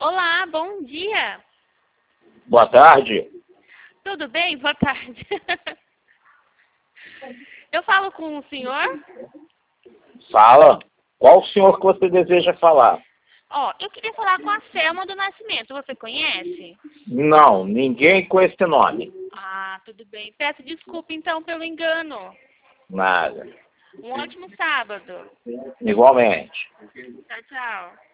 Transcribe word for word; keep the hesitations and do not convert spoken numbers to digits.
Olá, bom dia. Boa tarde. Tudo bem? Boa tarde. Eu falo com o senhor? Fala. Qual o senhor que você deseja falar? Ó, eu queria falar com a Selma do Nascimento. Você conhece? Não, ninguém com esse nome. Ah, tudo bem. Peço desculpa, então, pelo engano. Nada. Um ótimo sábado. Igualmente. Tchau, tchau.